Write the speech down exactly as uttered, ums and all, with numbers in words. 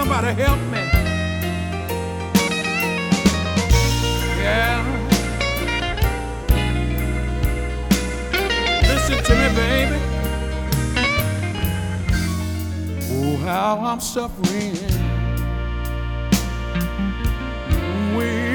Somebody help me. Yeah. Listen to me, baby. Oh, how I'm suffering. We